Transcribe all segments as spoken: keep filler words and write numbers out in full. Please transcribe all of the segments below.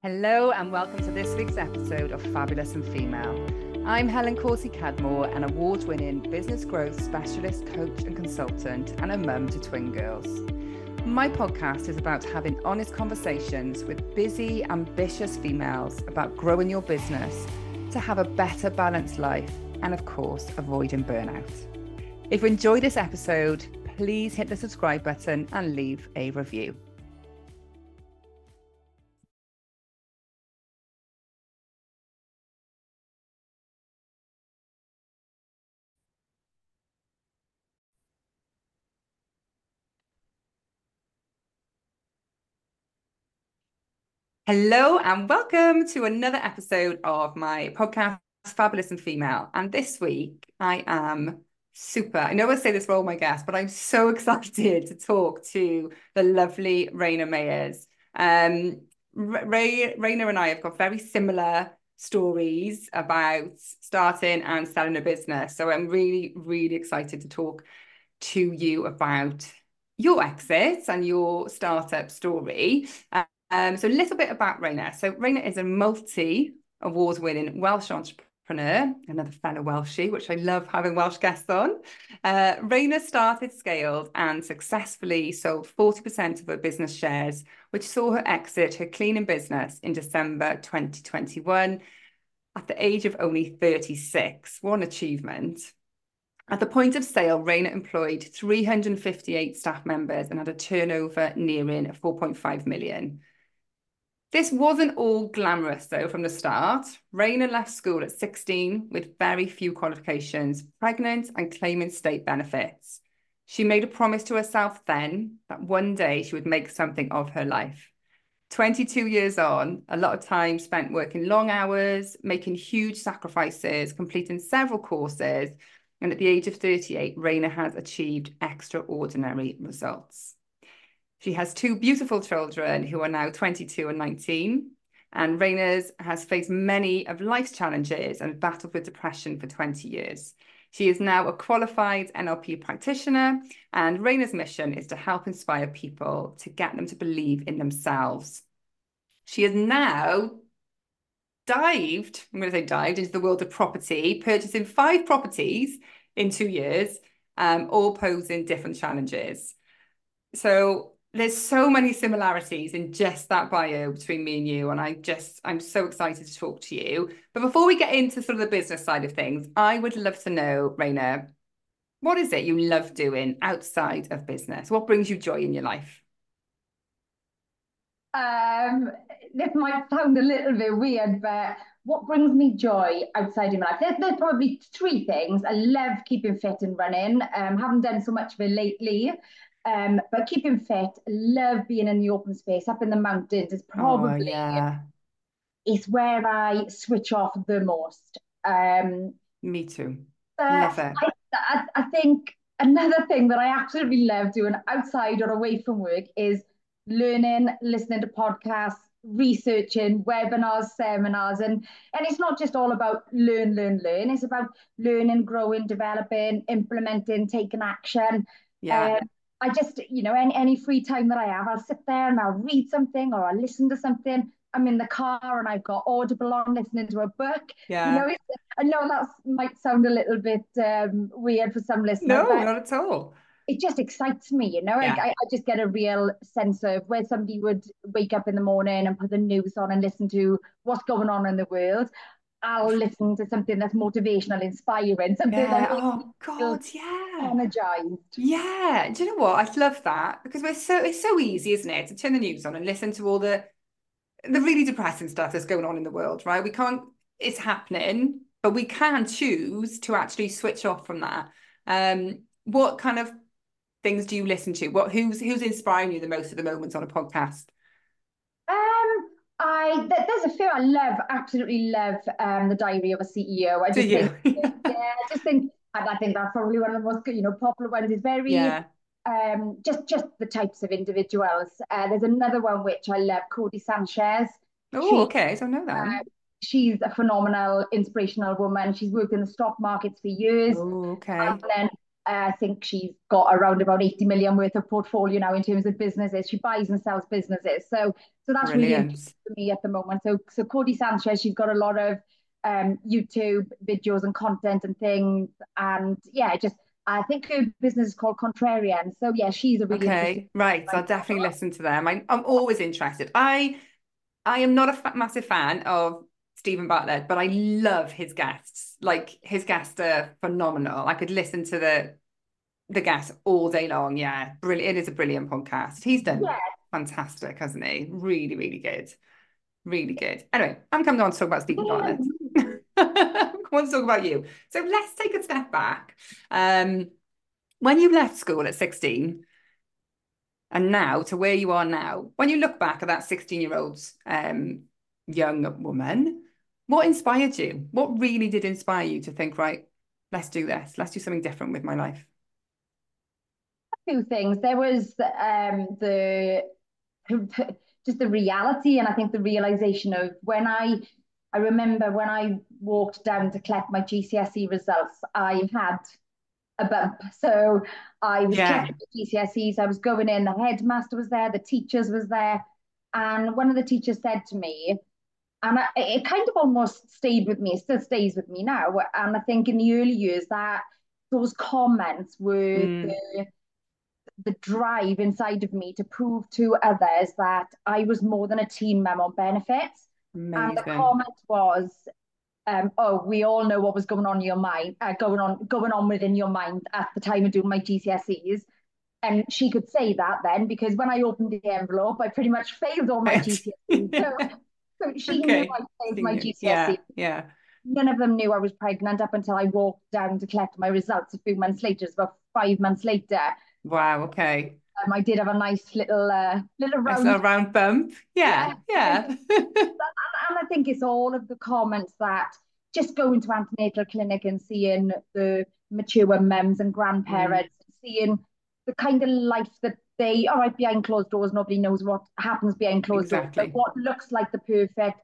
Hello and welcome to this week's episode of Fabulous and Female. I'm Helen Corsie-Cadmore, an award-winning business growth specialist, coach and consultant, and a mum to twin girls. My podcast is about having honest conversations with busy, ambitious females about growing your business to have a better balanced life and, of course, avoiding burnout. If you enjoyed this episode, please hit the subscribe button and leave a review. Hello and welcome to another episode of my podcast, Fabulous and Female. And this week I am super, I know I say this for all my guests, but I'm so excited to talk to the lovely Raina Mayers. Um, Ray, Raina and I have got very similar stories about starting and selling a business. So I'm really, really excited to talk to you about your exits and your startup story. Um, so a little bit about Raina. So Raina is a multi-award-winning Welsh entrepreneur, another fellow Welshie, which I love having Welsh guests on. Uh, Raina started, scaled, and successfully sold forty percent of her business shares, which saw her exit her cleaning business in December twenty twenty-one at the age of only thirty-six. What an achievement. At the point of sale, Raina employed three hundred fifty-eight staff members and had a turnover nearing four point five million. This wasn't all glamorous, though, from the start. Raina left school at sixteen with very few qualifications, pregnant and claiming state benefits. She made a promise to herself then that one day she would make something of her life. twenty-two years on, a lot of time spent working long hours, making huge sacrifices, completing several courses, and at the age of thirty-eight, Raina has achieved extraordinary results. She has two beautiful children who are now twenty-two and nineteen, and Raina has faced many of life's challenges and battled with depression for twenty years. She is now a qualified N L P practitioner, and Raina's mission is to help inspire people to get them to believe in themselves. She has now dived, I'm going to say dived, into the world of property, purchasing five properties in two years, um, all posing different challenges. So there's so many similarities in just that bio between me and you, and I just, I'm so excited to talk to you. But before we get into sort of the business side of things, I would love to know, Raina, what is it you love doing outside of business? What brings you joy in your life? Um, this might sound a little bit weird, but what brings me joy outside of my life? There's, there's probably three things. I love keeping fit and running. Um, haven't done so much of it lately, um, but keeping fit. Love being in the open space, up in the mountains. Is Oh, probably yeah, it's where I switch off the most. Um, me too. but Love it. I, I, I think another thing that I absolutely love doing outside or away from work is learning, listening to podcasts, researching webinars, seminars, and and it's not just all about learn, learn, learn. It's about learning, growing, developing, implementing, taking action. Yeah. Um, I just, you know, any any free time that I have, I'll sit there and I'll read something or I'll listen to something. I'm in the car and I've got Audible on, listening to a book. You know, Yeah. it's, I know that might sound a little bit um, weird for some listeners, No, but not at all. it just excites me, you know. I, Yeah. I just get a real sense of where somebody would wake up in the morning and put the news on and listen to what's going on in the world. I'll listen to something that's motivational, inspiring, something that Yeah. makes me Oh, feel God, yeah. energized. Yeah, do you know what? I love that because we're so it's so easy, isn't it, to turn the news on and listen to all the the really depressing stuff that's going on in the world, right? We can't, it's happening, but we can choose to actually switch off from that. Um, what kind of things do you listen to? What who's who's inspiring you the most at the moment on a podcast? Um, I th- there's a few I love, absolutely love um, the Diary of a C E O. I Do just think, you? yeah, I just think, and I think that's probably one of the most, you know, popular ones. Is very Yeah. um, just just the types of individuals. Uh, there's another one which I love, Cody Sanchez. Oh, She okay. I don't know that uh, one. she's a phenomenal, inspirational woman. She's worked in the stock markets for years, Oh, and okay. then I think she's got around about eighty million worth of portfolio now in terms of businesses. She buys and sells businesses. So so that's really Brilliant. important for me at the moment. So so Cody Sanchez, she's got a lot of um, YouTube videos and content and things. And yeah, just I think her business is called Contrarian. So yeah, she's a really interesting Okay, right. So one. I'll definitely listen to them. I, I'm always interested. I I am not a fa massive fan of Stephen Bartlett, but I love his guests. Like his guests are phenomenal. I could listen to the the guests all day long. Yeah, brilliant. It is a brilliant podcast. He's done Yeah. fantastic, hasn't he? Really, really good. Really good. Anyway, I'm coming on to talk about Stephen Bartlett. I want to talk about you. So let's take a step back. Um, when you left school at sixteen, and now to where you are now, when you look back at that sixteen year old um, young woman, what inspired you? What really did inspire you to think, right, let's do this, let's do something different with my life? Two things. There was um, the just the reality, and I think the realization of when I I remember when I walked down to collect my G C S E results, I had a bump. So I was Yeah, collecting the G C S Es, I was going in, the headmaster was there, the teachers was there, and one of the teachers said to me, and I, it kind of almost stayed with me, it still stays with me now. And I think in the early years that those comments were mm, the the drive inside of me to prove to others that I was more than a team mem on benefits. And the amazing. comment was, um, "Oh, we all know what was going on in your mind, uh, going on, going on within your mind at the time of doing my G C S Es." And she could say that then because when I opened the envelope, I pretty much failed all my Right. G C S Es. So, so she knew Okay. I failed my Senior. G C S Es. Yeah, yeah. None of them knew I was pregnant up until I walked down to collect my results a few months later. It's about five months later. Wow, okay. Um, I did have a nice little uh, little Nice round. little round bump. Yeah, Yeah. yeah. And I think it's all of the comments that just going to antenatal clinic and seeing the mature mums and Mm, grandparents, seeing the kind of life that they, all right, behind closed doors, nobody knows what happens behind closed doors, but exactly. what looks like the perfect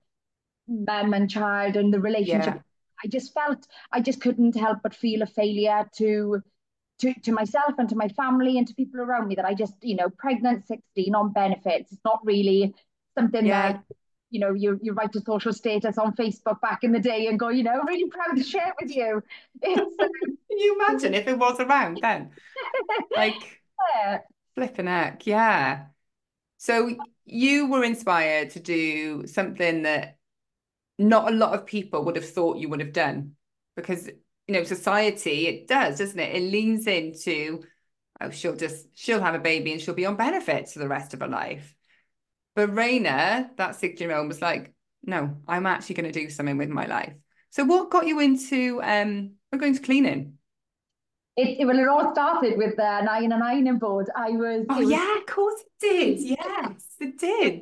mum and child and the relationship. Yeah, I just felt I just couldn't help but feel a failure to to, to myself and to my family and to people around me that I just, you know, pregnant sixteen on benefits. It's not really something that, yeah. you know, you, you write a social status on Facebook back in the day and go, you know, really proud to share with you. It's, Can you imagine if it was around then? Like, uh, flipping heck, yeah. So you were inspired to do something that not a lot of people would have thought you would have done because, you know, society, it does, doesn't it? It leans into, oh, she'll just, she'll have a baby and she'll be on benefits for the rest of her life. But Raina, that sixteen-year-old, was like, no, I'm actually going to do something with my life. So what got you into um we're going to cleaning? it, it, well, it all started with an iron and ironing board. I was, Oh it was, yeah, of course it did. Yes, it did.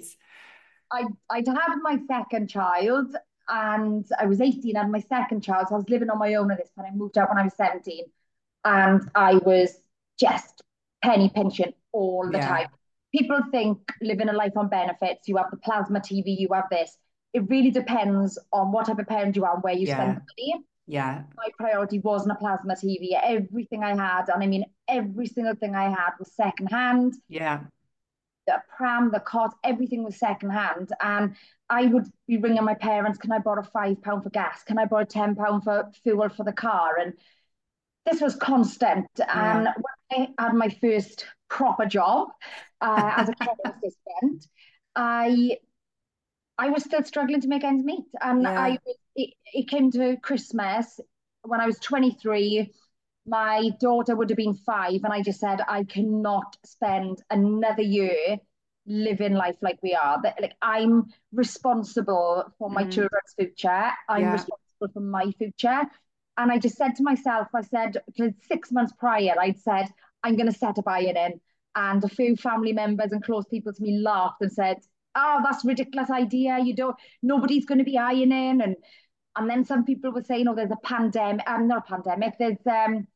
I, I'd had my second child and I was eighteen, I had my second child. So I was living on my own at this point. I moved out when I was seventeen and I was just penny pinching all the time. Yeah, People think living a life on benefits, you have the plasma T V, you have this. It really depends on what type of parent you are and where you spend yeah, the money. yeah, My priority wasn't a plasma T V. Everything I had, and I mean every single thing I had was secondhand. yeah, The pram, the cot, everything was secondhand. And I would be ringing my parents, can I borrow five pound for gas? Can I borrow ten pound for fuel for the car? And this was constant. yeah. And when I had my first proper job uh, as a care assistant, I I was still struggling to make ends meet. And I Yeah, it, it came to Christmas when I was twenty-three. My daughter would have been five, and I just said, I cannot spend another year living life like we are. That like I'm responsible for my mm, children's future. I'm yeah, responsible for my future. And I just said to myself, I said, because six months prior, I'd said, I'm going to set a buy-in in. And a few family members and close people to me laughed and said, oh, that's a ridiculous idea. You don't, nobody's going to be ironing. And and then some people were saying, oh, there's a pandemic. I'm not a pandemic. There's um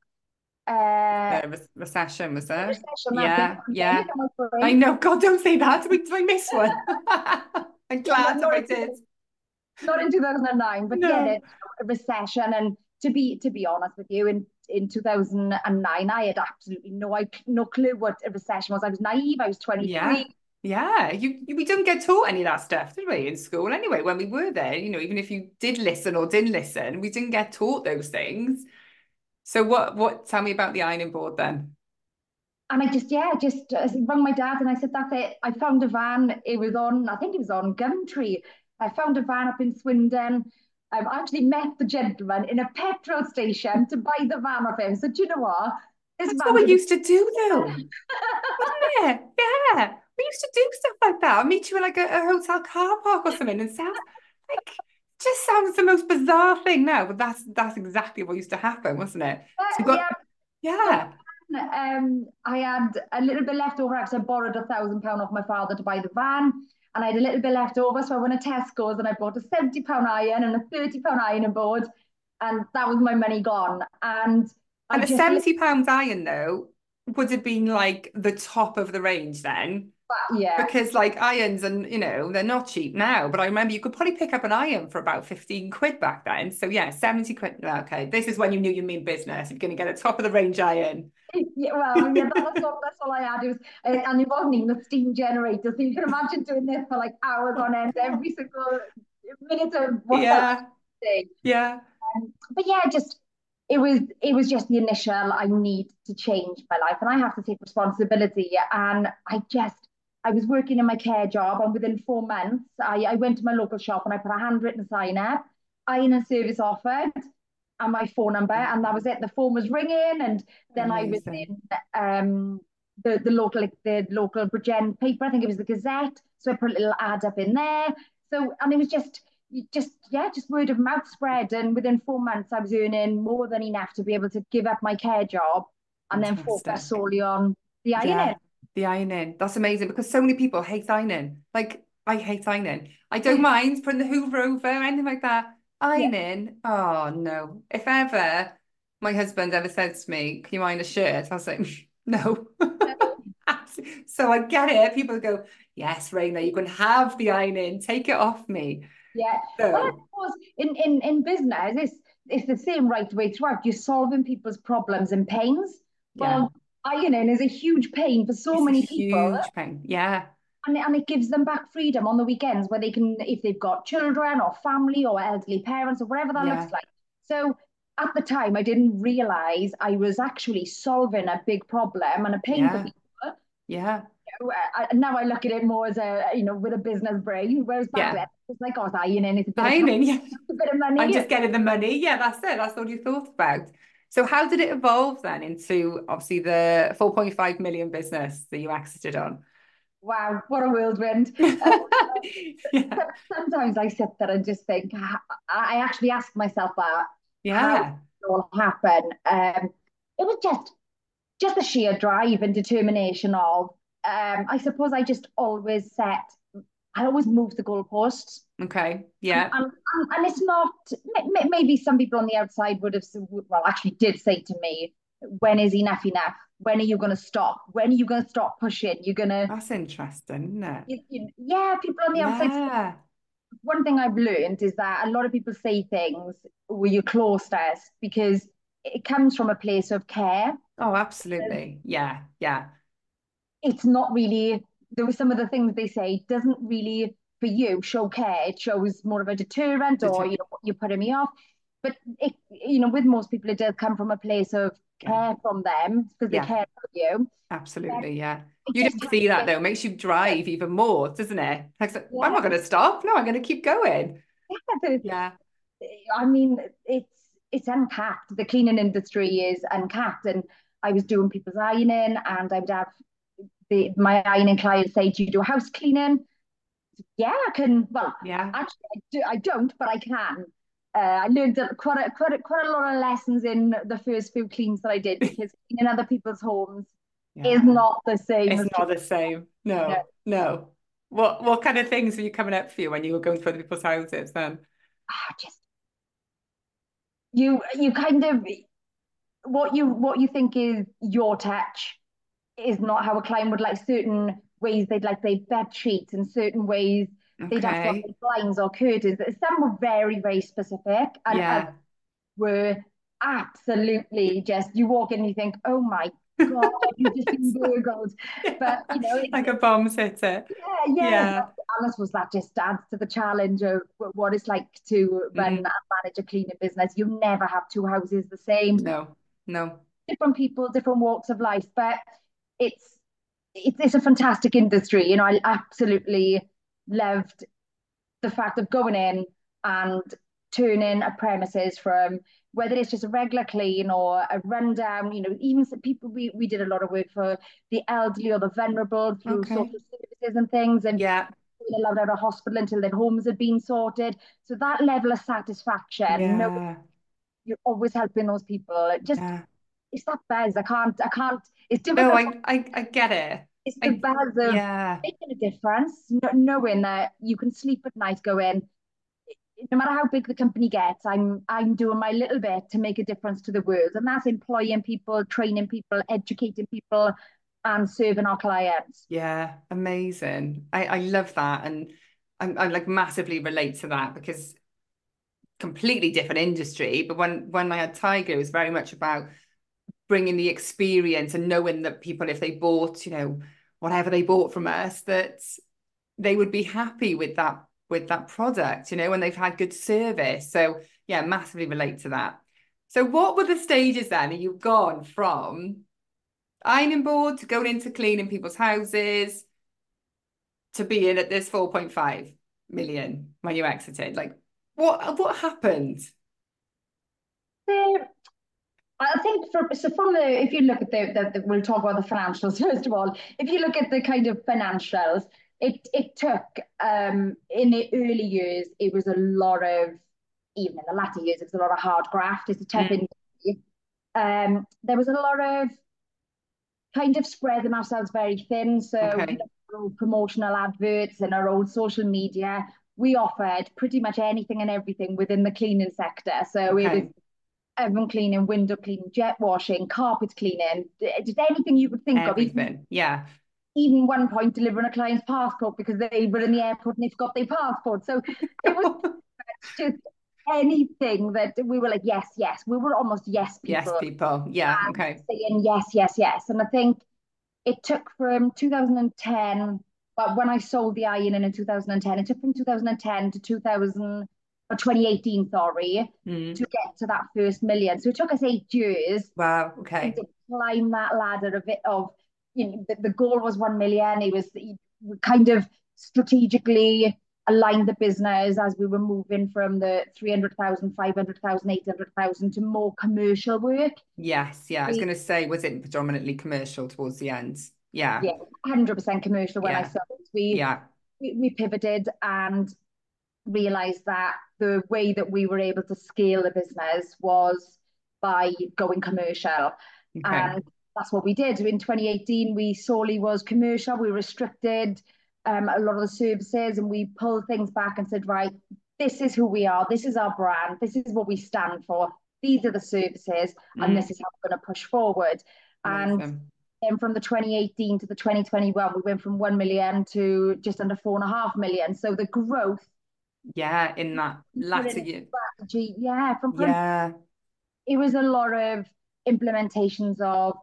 uh the re recession was there. recession. That's it. Yeah, Pandemic. yeah. Am I I brain? know. God, don't say that. Did I miss one? I'm Yeah, not, glad if not I in, did. not in two thousand nine, but yeah, No. there's a recession. And to be to be honest with you, in in two thousand nine, I had absolutely no, I, no clue what a recession was. I was naive. I was Yeah. twenty-three. Yeah. You, you we didn't get taught any of that stuff, did we, in school anyway, when we were there, you know, even if you did listen or didn't listen, we didn't get taught those things. So what what tell me about the ironing board then? And I just, yeah, I just uh, rang my dad and I said, that's it. I found a van. It was on, I think it was on Gumtree. I found a van up in Swindon. I've actually met the gentleman in a petrol station to buy the van off him. So do you know what? This That's what van we did used to do though, wasn't it? Yeah. We used to do stuff like that. I'll meet you in like a, a hotel car park or something and sound like just sounds the most bizarre thing now, but that's that's exactly what used to happen, wasn't it? So you yeah. got So yeah. um, I had a little bit left over because I borrowed a thousand pound off my father to buy the van, and I had a little bit left over, so I went to Tesco's and I bought a seventy pound iron and a thirty pound ironing board, and that was my money gone. And I And a just, seventy pounds iron though would have been like the top of the range then. yeah, Because like irons and you know, they're not cheap now, but I remember you could probably pick up an iron for about fifteen quid back then. So yeah, seventy quid. Okay. This is when you knew you mean business. You're gonna get a top of the range iron. yeah, well, yeah, that's all, that's all I had. It was, uh, and it wasn't even a steam generator, so you can imagine doing this for like hours on end, every single minute of what I was Yeah. doing. Yeah. Um, but yeah, just it was it was just the initial I need to change my life and I have to take responsibility. And I just I was working in my care job and within four months I, I went to my local shop and I put a handwritten sign up, iron and service offered, and my phone number, and that was it. The phone was ringing, and then I was Amazing. in um the, the local like the local Bridgend paper, I think it was the Gazette. So I put a little ad up in there. So and it was just just yeah, just word of mouth spread. And within four months, I was earning more than enough to be able to give up my care job and then focus Fantastic. solely on the Yeah. ironing. The ironing. That's amazing because so many people hate ironing. Like I hate ironing. I don't mind putting the Hoover over, anything like that. Yeah, Ironing. Oh no. If ever my husband ever says to me, can you iron a shirt? I was like, no. So I get it. People go, yes, Raina, you can have the ironing. Take it off me. yeah. Well, I So suppose in in in business, it's it's the same right way throughout. You're solving people's problems and pains. yeah, Well, ironing is a huge pain for so it's a many people, huge pain. Yeah. and, and it gives them back freedom on the weekends where they can, if they've got children or family or elderly parents or whatever that looks Yeah. like. So at the time, I didn't realize I was actually solving a big problem and a pain for Yeah. people. Yeah. I, now I look at it more as a, you know, with a business brain, whereas back Yeah. then it's like, oh, it's ironing, it's a bit of time, Ironing. Yeah. a bit of I'm money. just getting the money. Yeah, that's it. That's all you thought about. So how did it evolve then into obviously the four point five million business that you exited on? Wow, what a whirlwind. Uh, Yeah. sometimes I sit there and just think, I actually ask myself that, how did Yeah. it all happen? Um, it was just just the sheer drive and determination of, um, I suppose I just always set, I always move the goalposts. Okay. And, Yeah. and, and it's not, maybe some people on the outside would have, well, actually did say to me, when is enough enough? When are you going to stop? When are you going to stop pushing? You're going to, That's interesting, isn't it? you, you, yeah, people on the outside. Yeah. One thing I've learned is that a lot of people say things where you're closest because it comes from a place of care. Oh, absolutely. Yeah. Yeah. It's not really, there were some of the things they say doesn't really for you show care. It shows more of a deterrent, or Det- you know you're putting me off. But it, you know, with most people, it does come from a place of Yeah. care from them because they Yeah. care about you. But Absolutely. Yeah. it You just don't see that happened. though. It makes you drive even more, doesn't it? Like, so, I'm Yeah, not going to stop. No, I'm going to keep going. yeah. Yeah. I mean, it's it's uncapped. The cleaning industry is uncapped, and I was doing people's ironing, and I would have the my ironing clients say, "Do you do house cleaning?" Yeah, I can. Well, Yeah. actually, I, do, I don't, but I can. Uh, I learned quite a, quite a, quite a lot of lessons in the first few cleans that I did because cleaning other people's homes is Yeah. not the same It's as not cleaning. the same. You know, No, no. What what kind of things were you coming up for you when you were going to other people's houses then? ah, just you you kind of what you what you think is your touch is not how a client would like. Certain ways they'd like their bed sheets, and certain ways they'd have to have Okay. blinds or curtains. Some were very very specific, and others Yeah. were absolutely just, you walk in and you think, oh my God, have you just been burgled? But, Yeah, you know, it, like a bomb's hit it. yeah, yeah. Yeah. But Alice was that just adds to the challenge of what it's like to run and Mm, manage a cleaning business. You never have two houses the same, no, no. different people, different walks of life, but it's it's, it's a fantastic industry. You know, I absolutely loved the fact of going in and turning a premises from whether it's just a regular clean or a rundown, you know, even people, we, we did a lot of work for the elderly or the vulnerable through Okay. social services and things, and Yeah, being allowed out of hospital until their homes had been sorted. So that level of satisfaction, no, yeah, you're always helping those people. It just, yeah. it's that buzz. I can't, I can't, it's No, difficult. I, I, I get it. It's the I, buzz of yeah, making a difference, knowing that you can sleep at night going, no matter how big the company gets, I'm I'm doing my little bit to make a difference to the world, and that's employing people, training people, educating people, and serving our clients. yeah. Amazing. I, I love that, and I'm, I like massively relate to that because completely different industry. But when when I had Tiger, it was very much about bringing the experience and knowing that people, if they bought, you know, whatever they bought from us, that they would be happy with that with that product, you know, and they've had good service. So yeah, massively relate to that. So what were the stages then? You've gone from ironing board to going into cleaning people's houses to being at this four point five million when you exited. Like what what happened? So I think for, so from the, if you look at the, the, the, we'll talk about the financials first of all. If you look at the kind of financials, it it took um in the early years it was a lot of, even in the latter years it was a lot of hard graft. It's a tough Mm, industry. Um, there was a lot of kind of spreading ourselves very thin. So, you okay. know, our own promotional adverts and our own social media, we offered pretty much anything and everything within the cleaning sector. So it was Okay. oven cleaning, window cleaning, jet washing, carpet cleaning, just anything you could think of. Even Everything. Yeah. even one point delivering a client's passport because they were in the airport and they forgot their passport. So it was just anything that we were like, yes, yes. We were almost yes Yes, people people. Yeah. and Okay. saying yes, yes, yes. And I think it took from two thousand ten, but when I sold the ironing in two thousand ten, it took from two thousand ten to two thousand or twenty eighteen, sorry, to Mm. get to that first million. So it took us eight years Wow. to Okay. climb that ladder of it. Of you know, the, the goal was one million. It was kind of strategically aligned the business as we were moving from the three hundred thousand, five hundred thousand, eight hundred thousand to more commercial work. Yes. Yeah. I was We, going to say, was it predominantly commercial towards the end? Yeah. yeah, one hundred percent commercial when I Yeah. sold. We, Yeah. we, we pivoted and realized that the way that we were able to scale the business was by going commercial. Okay. And that's what we did. In twenty eighteen, we solely was commercial. We restricted um, a lot of the services and we pulled things back and said, right, this is who we are. This is our brand. This is what we stand for. These are the services and Mm. this is how we're going to push forward. And Amazing. then from the twenty eighteen to the twenty twenty-one, we went from one million to just under four and a half million. So the growth, Yeah. In that put it latter in year. strategy, yeah, from, from Yeah. it was a lot of implementations of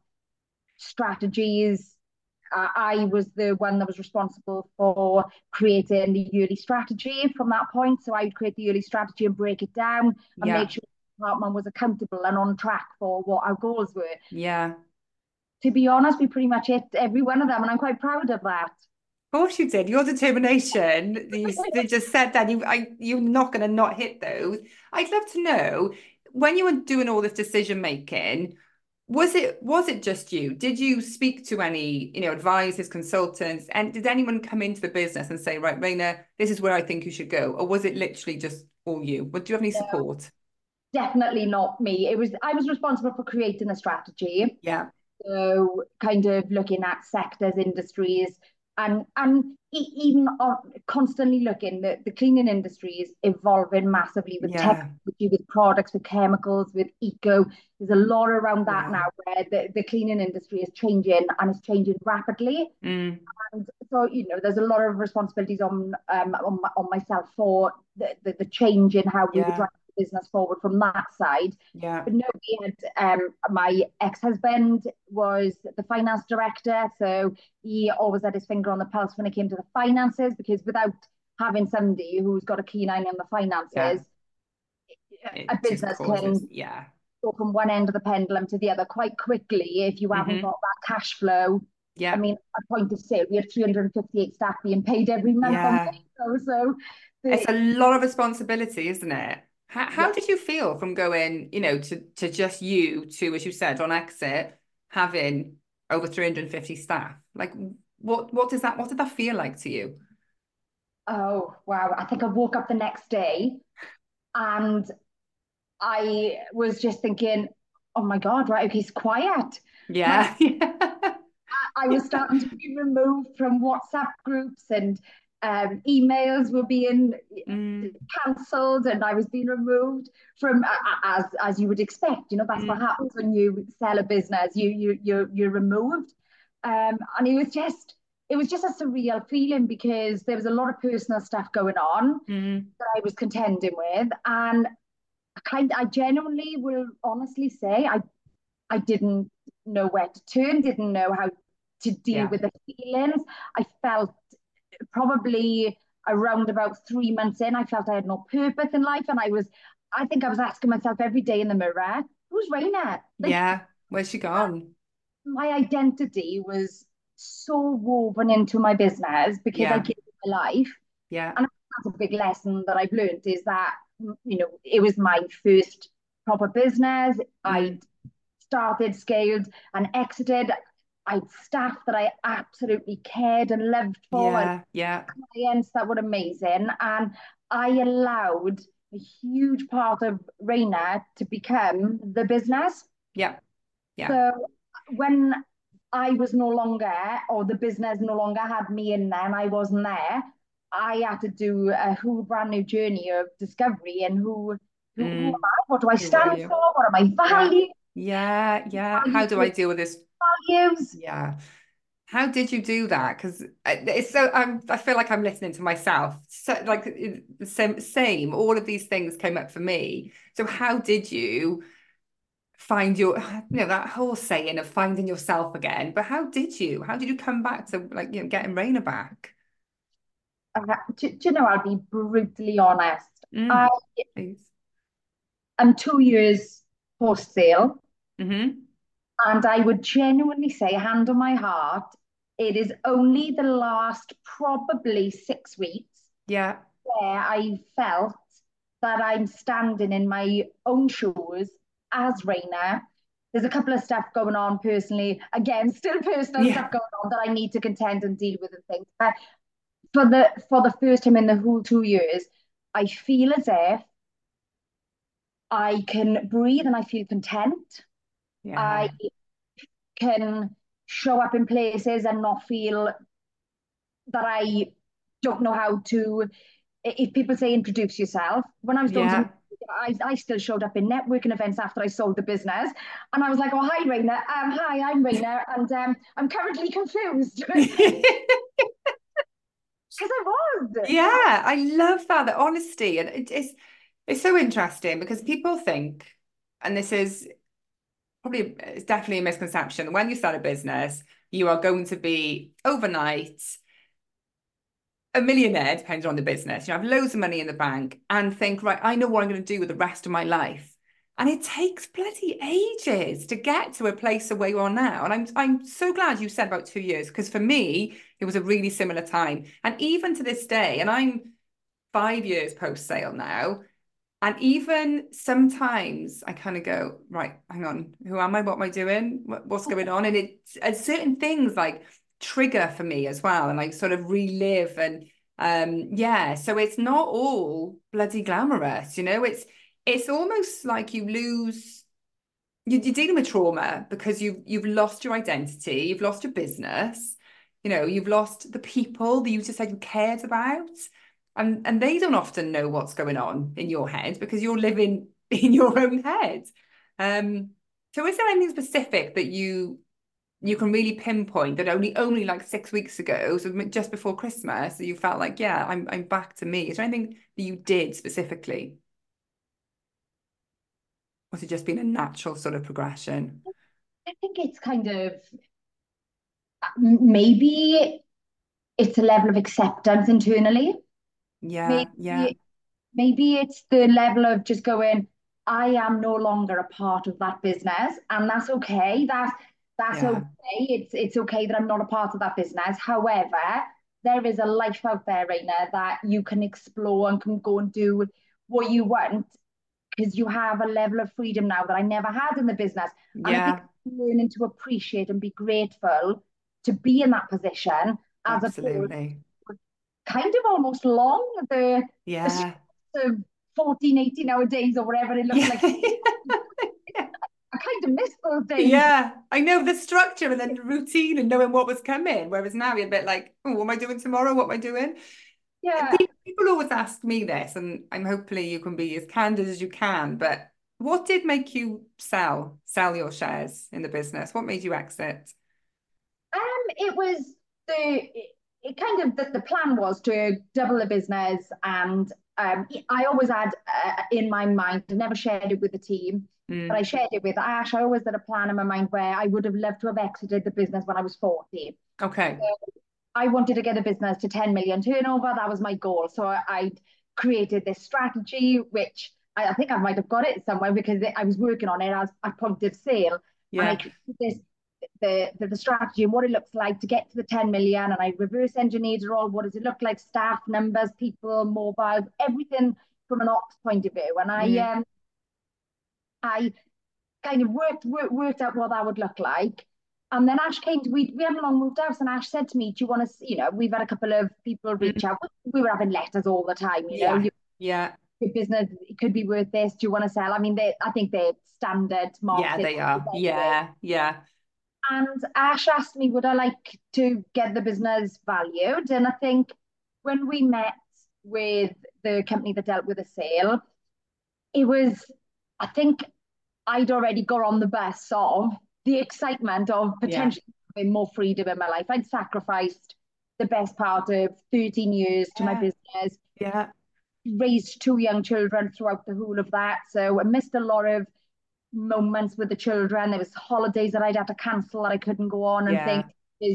strategies. Uh, I was the one that was responsible for creating the yearly strategy from that point. So I would create the yearly strategy and break it down and make Yeah. sure the department was accountable and on track for what our goals were. Yeah. To be honest, we pretty much hit every one of them, and I'm quite proud of that. Of course you did. Your determination. You, you just said that you I you're not going to not hit those. I'd love to know when you were doing all this decision making, was it was it just you? Did you speak to any, you know, advisors, consultants, and did anyone come into the business and say, right, Raina, this is where I think you should go? Or was it literally just all you? But do you have any No, support? definitely not me. It was I was responsible for creating a strategy. Yeah. So kind of looking at sectors, industries, and and e- even on, constantly looking. The, the cleaning industry is evolving massively with Yeah. technology, with products, with chemicals, with eco. There's a lot around that Yeah. now where the, the cleaning industry is changing and it's changing rapidly. Mm, And so, you know, there's a lot of responsibilities on um, on, on myself for the, the, the change in how we were yeah. driving business forward from that side. Yeah. But no, we had um, my ex-husband was the finance director, so he always had his finger on the pulse when it came to the finances, because without having somebody who's got a keen eye on the Yeah. finances, a It just business causes, can yeah. go from one end of the pendulum to the other quite quickly if you haven't Mm-hmm. got that cash flow. I Yeah. mean, at point of sale, we had three hundred fifty-eight staff being paid every month on Yeah. payroll. So It's the a lot of responsibility, isn't it? How, yeah, how did you feel from going, you know, to, to just you to, as you said, on exit, having over three hundred fifty staff? Like, what, what does that, what did that feel like to you? oh wow. I think I woke up the next day and I was just thinking, oh my God, right, okay, it's quiet. My Yeah. I was starting to be removed from WhatsApp groups, and um, emails were being Mm, cancelled, and I was being removed from as as you would expect. You know, that's what mm, happens when you sell a business. You you you're you're removed, um, and it was just it was just a surreal feeling because there was a lot of personal stuff going on mm. that I was contending with, and I kind I genuinely will honestly say I I didn't know where to turn, didn't know how to deal Yeah. with the feelings. I felt probably around about three months in, I felt I had no purpose in life. And I was, I think I was asking myself every day in the mirror, who's Raina? Like, Yeah. Where's she gone? my identity was so woven into my business because I Yeah. gave my life. Yeah. And that's a big lesson that I've learned is that, you know, it was my first proper business. I Mm. started, scaled, and exited. I had staff that I absolutely cared and loved for, and Yeah. Yeah. clients that were amazing. And I allowed a huge part of Raina to become the business. Yeah. Yeah. So when I was no longer, or the business no longer had me in there and I wasn't there, I had to do a whole brand new journey of discovery and who who, who am Mm. I? What do I Who are stand you? for? What are my Yeah. values? Yeah. Yeah. How do I Values, deal with this? values. Yeah. How did you do that? Because it's so I'm I feel like I'm listening to myself. So like the same, same, all of these things came up for me. So how did you find your, you know, that whole saying of finding yourself again? But how did you? How did you come back to like, you know, getting Raina back? Uh, do, do you know, I'll be brutally honest. I Mm, please. am two years post sale, Mm-hmm. and I would genuinely say, hand on my heart, it is only the last probably six weeks Yeah. where I felt that I'm standing in my own shoes as Raina. There's a couple of stuff going on personally, again, still personal Yeah. stuff going on that I need to contend and deal with and things. But for the for the first time in the whole two years, I feel as if I can breathe and I feel content. I Yeah. can show up in places and not feel that I don't know how to. If people say introduce yourself, when I was going to, Yeah. I, I still showed up in networking events after I sold the business, and I was like, "Oh, hi, Raina. Um, hi, I'm Raina, and um, I'm currently confused because I was." Yeah, I love that, the honesty. And it, it's it's so interesting because people think, and this is probably it's definitely a misconception, when you start a business, you are going to be overnight a millionaire, depending on the business. You have loads of money in the bank and think, right, I know what I'm going to do with the rest of my life. And it takes bloody ages to get to a place of where you are now. And I'm I'm so glad you said about two years, because for me, it was a really similar time. And even to this day, and I'm five years post sale now. And even sometimes I kind of go, right, hang on, who am I? What am I doing? What, what's going on? And it and certain things like trigger for me as well. And I sort of relive and um yeah, so it's not all bloody glamorous, you know, it's it's almost like you lose you, you're dealing with trauma because you've you've lost your identity, you've lost your business, you know, you've lost the people that you just said you cared about. And and they don't often know what's going on in your head because you're living in your own head. Um, so is there anything specific that you you can really pinpoint that only only like six weeks ago, so just before Christmas, that you felt like, yeah, I'm I'm back to me? Is there anything that you did specifically? Was it just been a natural sort of progression? I think it's kind of maybe it's a level of acceptance internally. Yeah, yeah, Maybe maybe it's the level of just going, I am no longer a part of that business, and that's okay. That's that's yeah, okay. It's it's okay that I'm not a part of that business. However, there is a life out there right now that you can explore and can go and do what you want because you have a level of freedom now that I never had in the business. And I think yeah, learning to appreciate and be grateful to be in that position as opposed absolutely. kind of almost long the, Yeah. the fourteen, eighteen hour days or whatever it looked Yeah. like. I kind of miss those days. Yeah, I know the structure and then the routine and knowing what was coming. Whereas now you're a bit like, oh, what am I doing tomorrow? What am I doing? Yeah. Pe- People always ask me this, and I'm hopefully you can be as candid as you can. But what did make you sell sell your shares in the business? What made you exit? Um, it was the it, it kind of the, the plan was to double the business, and um, I always had uh, in my mind, I never shared it with the team, but I Mm, shared it with Ash. I always had a plan in my mind where I would have loved to have exited the business when I was forty. okay. I wanted to get a business to ten million turnover. That was my goal. So I, I created this strategy, which I, I think I might have got it somewhere because I was working on it as a point of sale. And I Yeah. created this the, the the strategy and what it looks like to get to the ten million, and I reverse engineered it all. What does it look like? Staff numbers, people, mobile, everything from an ops point of view. And I Mm, um I kind of worked, worked worked out what that would look like. And then Ash came to, we, we hadn't long moved out, and Ash said to me, do you want to, you know, we've had a couple of people reach mm, out. We were having letters all the time, you know, yeah. you, Yeah. your business it could be worth this. Do you want to sell? I mean, they, I think they're standard Yeah, marketing they are. anyway. Yeah. Yeah. And Ash asked me, would I like to get the business valued? And I think when we met with the company that dealt with the sale, it was, I think I'd already got on the bus of the excitement of Yeah. potentially having more freedom in my life. I'd sacrificed the best part of thirteen years to my Yeah. business, Yeah. raised two young children throughout the whole of that. So I missed a lot of moments with the children. There was holidays that I'd had to cancel that I couldn't go on and think Yeah. is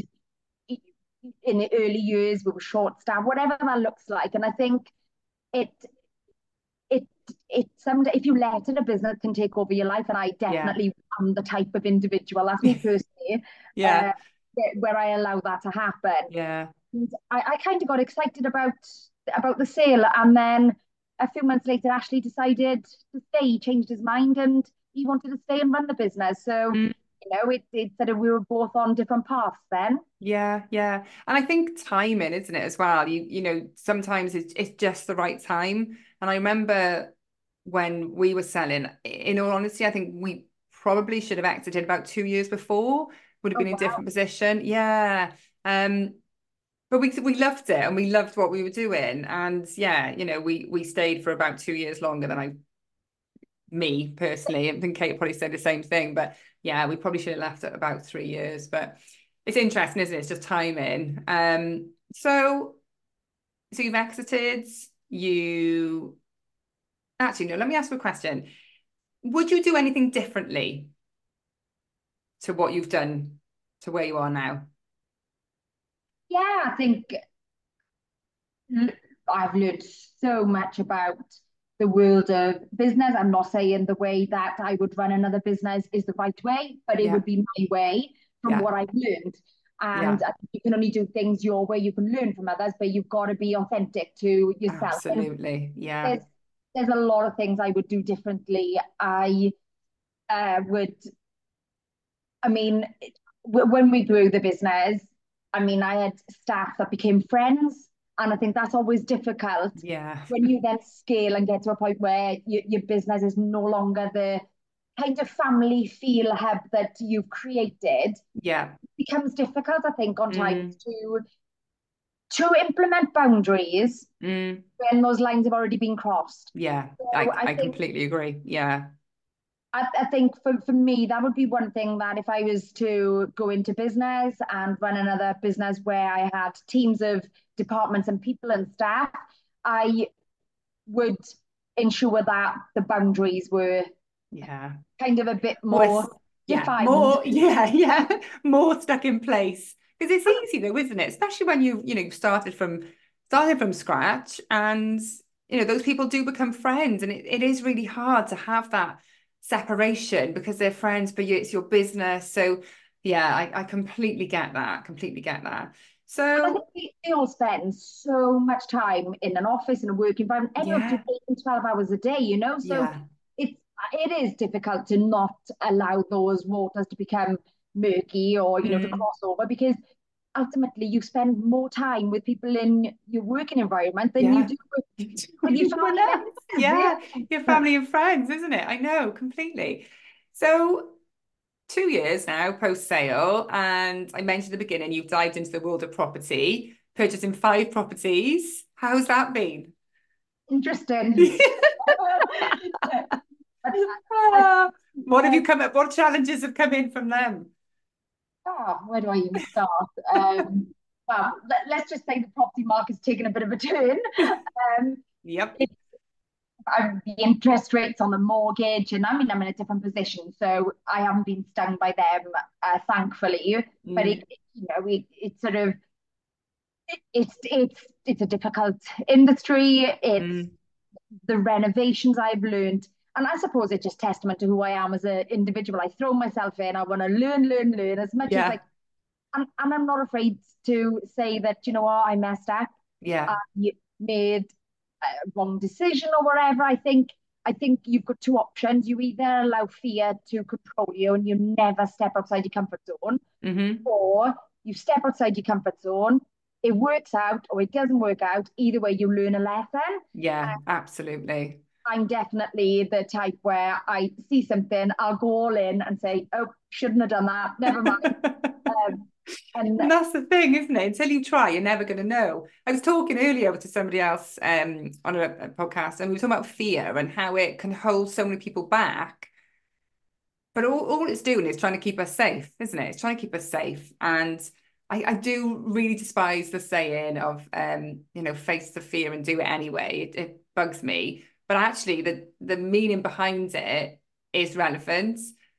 in the early years we were short staffed, whatever that looks like. And I think it it it some if you let it, a business can take over your life. And I Yeah. definitely am the type of individual, that's me personally, Yeah. uh, where I allow that to happen. Yeah. And I, I kind of got excited about about the sale, and then a few months later, Ashley decided to stay. He changed his mind, and he wanted to stay and run the business. So Mm, you know, it, it said we were both on different paths then. yeah. Yeah. And I think timing, isn't it, as well? You you know, sometimes it's it's just the right time. And I remember when we were selling, in all honesty, I think we probably should have exited about two years before, would have Oh been in a wow. different position. Yeah. Um, but we we loved it and we loved what we were doing. And yeah, you know, we we stayed for about two years longer than I me personally. I think Kate probably said the same thing, but yeah, we probably should have left at about three years. But it's interesting, isn't it? It's just timing. Um, so so you've exited, you actually no, let me ask you a question. Would you do anything differently to what you've done to where you are now? Yeah, I think I've learned so much about the world of business. I'm not saying the way that I would run another business is the right way, but it Yeah, would be my way from yeah, what I've learned. yeah, And I think you can only do things your way. You can learn from others, but you've got to be authentic to yourself. And absolutely. Yeah, there's there's a lot of things I would do differently. I uh, would, I mean, when we grew the business, I mean, I had staff that became friends, and I think that's always difficult yeah, when you then scale and get to a point where you, your business is no longer the kind of family feel hub that you've created. yeah. It becomes difficult, I think, on times Mm, to to implement boundaries mm, when those lines have already been crossed. yeah, So I I I think completely agree. Yeah, I, I think for, for me, that would be one thing that if I was to go into business and run another business where I had teams of departments and people and staff, I would ensure that the boundaries were Yeah. kind of a bit More, more yeah, defined. more, yeah, yeah, more stuck in place. Because it's easy though, isn't it? Especially when you, you know, started from started from scratch, and you know, those people do become friends. And it, it is really hard to have that separation because they're friends, but you, it's your business. So yeah, I, I completely get that, completely get that. And I think So we, we all spend so much time in an office, in a work environment, anywhere between yeah, eight and twelve hours a day, you know? So yeah, it's it is difficult to not allow those waters to become murky or, you know, to mm, cross over because ultimately you spend more time with people in your working environment than you yeah. do with, with your Anyone family else? Yeah, your members. family and friends, isn't it? I know completely. So two years now post sale, and I mentioned at the beginning you've dived into the world of property, purchasing five properties. How's that been? Interesting. But I, Ah, what have I, you come up? What challenges have come in from them? oh, where do I even start? Um, well, let, us just say the property market's taken a bit of a turn. Um, Yep. it's um, the interest rates on the mortgage, and I mean, I'm in a different position, so I haven't been stung by them, uh, thankfully. But it, Mm, you know, it, it's sort of it, it's it's it's a difficult industry. It's mm, the renovations I've learned. And I suppose it's just testament to who I am as an individual. I throw myself in. I want to learn, learn, learn as much as I yeah. can. And, and I'm not afraid to say that, you know what, I messed up. Yeah. I made a wrong decision or whatever. I think I think you've got two options. You either allow fear to control you and you never step outside your comfort zone, Mm-hmm. or you step outside your comfort zone, it works out or it doesn't work out. Either way, you learn a lesson. Yeah, absolutely. I'm definitely the type where I see something, I'll go all in and say, oh, shouldn't have done that. Never mind. Um, and And that's the thing, isn't it? Until you try, you're never going to know. I was talking earlier to somebody else um, on a, a podcast, and we were talking about fear and how it can hold so many people back. But all, all it's doing is trying to keep us safe, isn't it? It's trying to keep us safe. And I, I do really despise the saying of, um, you know, face the fear and do it anyway. It, it bugs me. But actually, the the meaning behind it is relevant.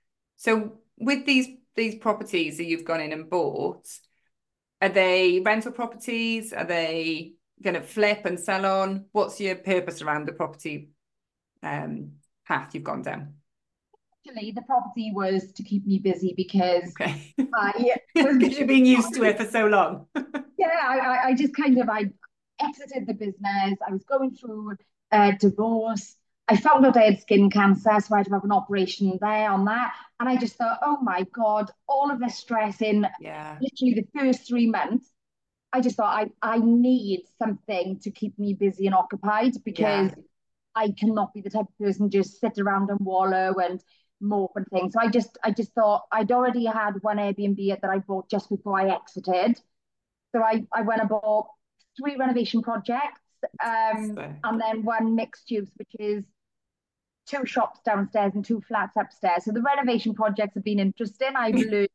So with these these properties that you've gone in and bought, are they rental properties? Are they going to flip and sell on? What's your purpose around the property um, path you've gone down? actually, the property was to keep me busy because Okay. I was, Because you've been used to it for so long. yeah, I, I just kind of, I exited the business. I was going through a divorce. I found out I had skin cancer, so I had to have an operation there on that. And I just thought, oh my God, all of this stress in Yeah, literally the first three months. I just thought I, I need something to keep me busy and occupied because yeah, I cannot be the type of person just sit around and wallow and mope and things. So I just I just thought I'd already had one Airbnb that I bought just before I exited. So I, I went and bought three renovation projects, um, so. and then one mixed use, which is two shops downstairs and two flats upstairs. So the renovation projects have been interesting. I've learned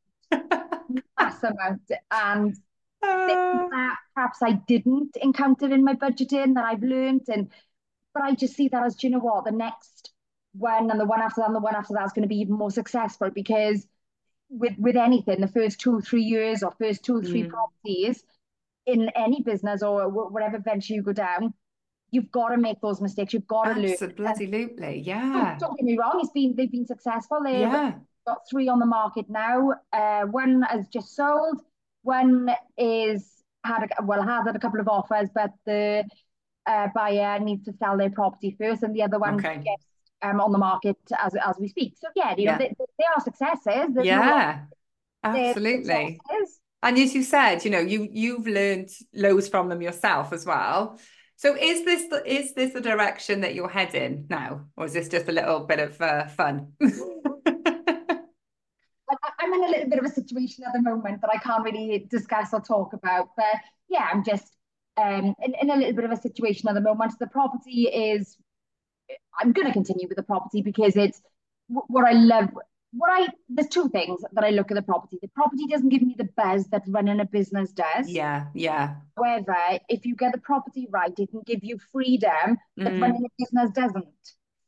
mass amount and things Uh, that perhaps I didn't encounter in my budgeting that I've learned. And but I just see that as, do you know what, the next one and the one after that and the one after that is going to be even more successful because with with anything, the first two or three years or first two or three mm, properties in any business or whatever venture you go down, you've got to make those mistakes. You've got to learn. And absolutely. don't, Yeah, don't get me wrong, it's been they've been successful. They've yeah. got three on the market now. Uh, one has just sold. One is had a, well has had a couple of offers, but the uh, buyer needs to sell their property first, and the other one's Okay. just um, on the market as as we speak. So yeah, you know Yeah, they, they are successes. There's no wrong. yeah, They're absolutely. successes. And as you said, you know, you you've learned loads from them yourself as well. So is this the, is this the direction that you're heading now, or is this just a little bit of uh, fun? I, I'm in a little bit of a situation at the moment that I can't really discuss or talk about. But yeah, I'm just um, in, in a little bit of a situation at the moment. The property is, I'm going to continue with the property because it's what I love. What I, there's two things that I look at the property. The property doesn't give me the buzz that running a business does. Yeah, yeah. However, if you get the property right, it can give you freedom that running Mm, a business doesn't.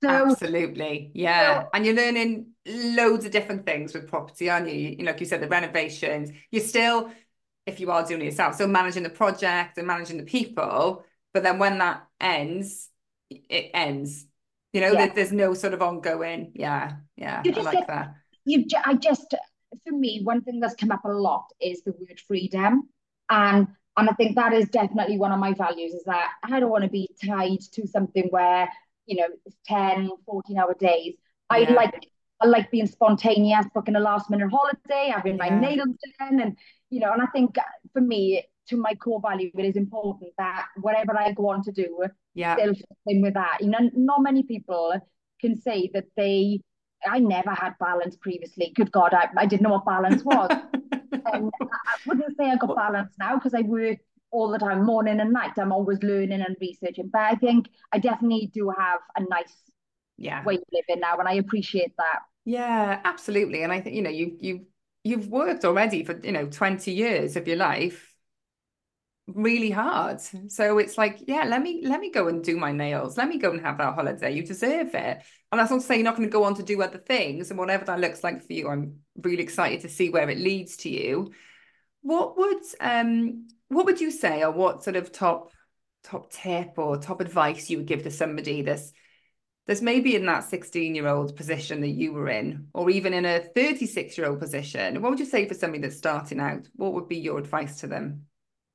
So, Absolutely. so Yeah. And you're learning loads of different things with property, aren't you? You know, like you said, the renovations, you're still, if you are doing it yourself, still managing the project and managing the people. But then when that ends, it ends. You know, yeah, there, there's no sort of ongoing. Yeah. Yeah. you I just get like that. you. I just, for me, one thing that's come up a lot is the word freedom, and and I think that is definitely one of my values. Is that I don't want to be tied to something where you know it's ten, fourteen hour days. I Yeah. like I like being spontaneous, booking a last minute holiday, having my Yeah. nails done, and you know, and I think for me, to my core value, it is important that whatever I go on to do Yeah. still fits in with that. You know, not many people can say that they I never had balance previously. Good God, I, I didn't know what balance was. And I, I wouldn't say I got balance now because I work all the time, morning and night. I'm always learning and researching. But I think I definitely do have a nice Yeah. way of living now, and I appreciate that. Yeah, absolutely. And I think, you know, you you you've worked already for, you know, twenty years of your life really hard. So it's like, yeah, let me let me go and do my nails. Let me go and have that holiday. You deserve it. And that's not to say you're not going to go on to do other things and whatever that looks like for you. I'm really excited to see where it leads to you. What would um what would you say, or what sort of top top tip or top advice you would give to somebody that's there's maybe in that sixteen year old position that you were in, or even in a thirty-six year old position? What would you say for somebody that's starting out? What would be your advice to them?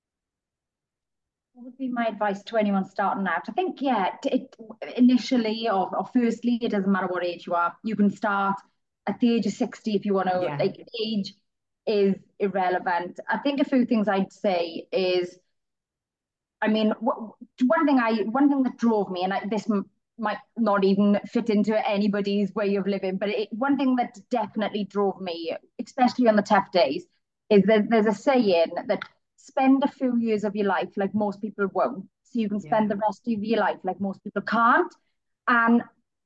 What would be my advice to anyone starting out? I think, yeah, it, initially or, or firstly, it doesn't matter what age you are. You can start at the age of sixty if you want to, Yeah. like, age is irrelevant. I think a few things I'd say is, I mean, one thing I, one thing that drove me, and I, this might not even fit into anybody's way of living, but it, one thing that definitely drove me, especially on the tough days, is that there's a saying that spend a few years of your life like most people won't, so you can Yeah. spend the rest of your life like most people can't. And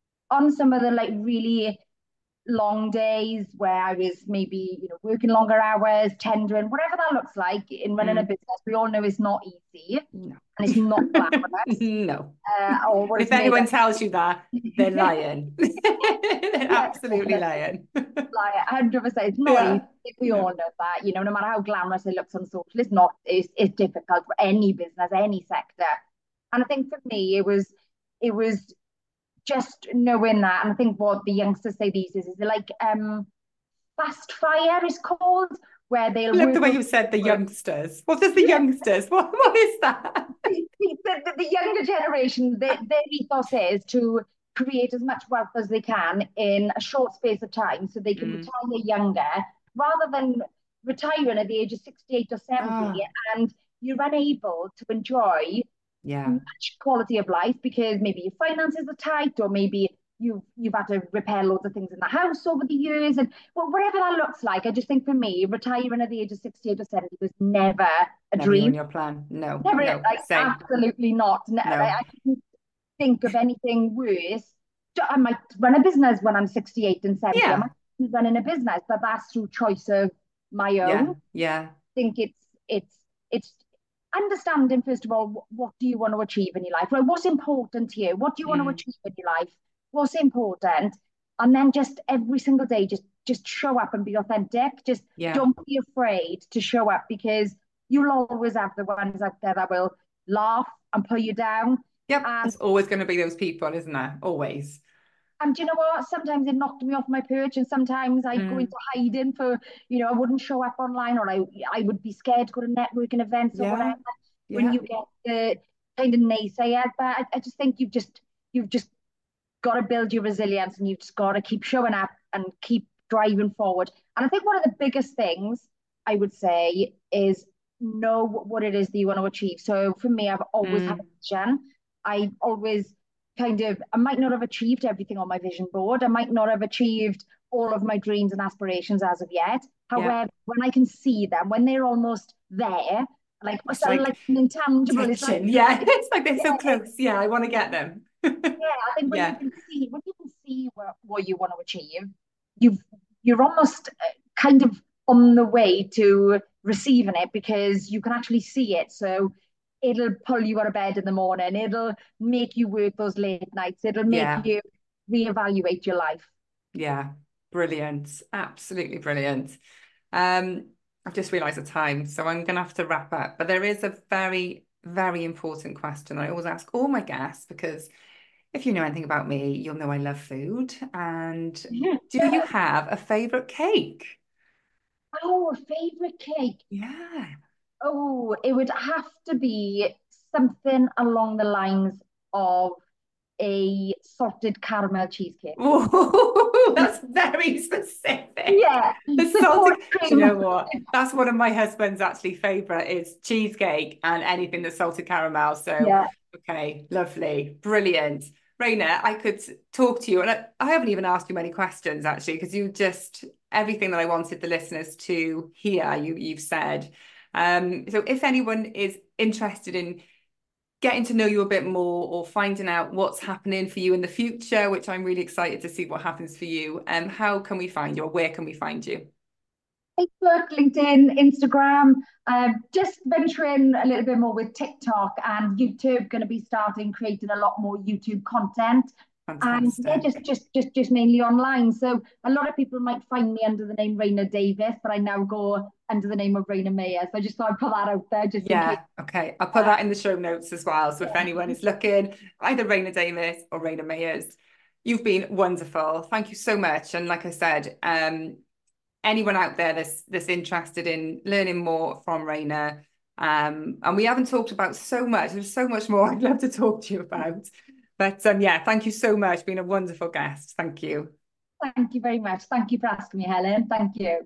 on some of the like really long days where I was maybe, you know, working longer hours, tendering, whatever that looks like in running a Mm, business, we all know it's not easy no. and it's not glamorous, No. uh, or what And if it's made anyone up. tells you that, they're lying. They're Yeah, absolutely lying. like one hundred percent. It's not easy. Yeah. We all No. know that, you know, no matter how glamorous it looks on social, it's not, it's, it's difficult for any business, any sector. And I think for me, it was, it was just knowing that. And I think what the youngsters say these days is they're like, um, fast fire is called, where I they'll love the work, way work, you said the work. youngsters. What does the Yeah, youngsters? What what is that? the, the, the younger generation, their, their ethos is to create as much wealth as they can in a short space of time so they can Mm. retire younger rather than retiring at the age of sixty-eight or seventy Ah, and you're unable to enjoy yeah. much quality of life because maybe your finances are tight or maybe you've you've had to repair loads of things in the house over the years and well, whatever that looks like. I just think for me, retiring at the age of sixty-eight or seventy was never a Never dream. on your plan. No, Never, no, like same. absolutely not. No, I, No. I couldn't think of anything worse. I might run a business when I'm sixty-eight and seventy. I Yeah. might be running a business, but that's through choice of my own. Yeah. Yeah. I think it's it's it's understanding first of all what, what do you want to achieve in your life? Well, what's important to you? What do you want to Mm. achieve in your life? What's important? And then just every single day, just just show up and be authentic. Just Yeah. don't be afraid to show up because you'll always have the ones out there that will laugh and pull you down. Yep. And There's always going to be those people, isn't there? Always. and do you know what? Sometimes it knocked me off my perch, and sometimes I'd go Mm. into hiding for, you know, I wouldn't show up online, or I I would be scared to go to networking events or Yeah. whatever. When Yeah. you get the kind of naysayers, but I, I just think you've just you've just got to build your resilience, and you've just got to keep showing up and keep driving forward. And I think one of the biggest things I would say is know what it is that you want to achieve. So for me, I've always had a Mm. vision. I always kind of, I might not have achieved everything on my vision board. I might not have achieved all of my dreams and aspirations as of yet. Yeah. However, when I can see them, when they're almost there, like it's It's like like an intangible. It's like touching. Yeah. it's, It's like they're so yeah, close. Yeah. I want to get them. yeah, I think when you Yeah. can see when you can see what, what you want to achieve, you've you're almost uh, kind of on the way to receiving it because you can actually see it. So it'll pull you out of bed in the morning. It'll make you work those late nights. It'll make Yeah. you reevaluate your life. Yeah, brilliant. Absolutely brilliant. Um, I've just realised the time, so I'm going to have to wrap up. But there is a very, very important question I always ask all my guests, because if you know anything about me, you'll know I love food. And do you have a favourite cake? Oh, a favourite cake. Yeah. Oh, it would have to be something along the lines of a salted caramel cheesecake. Oh, that's very specific. Yeah, The the salted, cold do you cream. know what? That's one of my husband's actually favourite is cheesecake and anything that's salted caramel. So, Yeah. okay, lovely, brilliant. Raina, I could talk to you, and I, I haven't even asked you many questions actually, because you just everything that I wanted the listeners to hear, you you've said. Um, so if anyone is interested in getting to know you a bit more or finding out what's happening for you in the future, which I'm really excited to see what happens for you, um, how can we find you, or where can we find you? Facebook, LinkedIn, Instagram, um, just venturing a little bit more with TikTok and YouTube, going to be starting creating a lot more YouTube content. And yeah, Fantastic. just just just just mainly online. So a lot of people might find me under the name Raina Davis, but I now go under the name of Raina Mayer. So I just thought I'd put that out there just in case. Yeah, okay. I'll put Uh, that in the show notes as well. So if yeah. anyone is looking, either Raina Davis or Raina Mayers, you've been wonderful. Thank you so much. And like I said, um, anyone out there that's that's interested in learning more from Raina, um, and we haven't talked about so much. There's so much more I'd love to talk to you about. But um, yeah, thank you so much. Been a wonderful guest. Thank you. Thank you very much. Thank you for asking me, Helen. Thank you.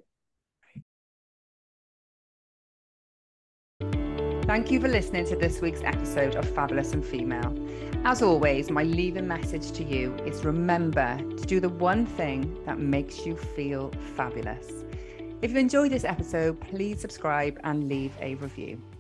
Thank you for listening to this week's episode of Fabulous and Female. As always, my leaving message to you is remember to do the one thing that makes you feel fabulous. If you enjoyed this episode, please subscribe and leave a review.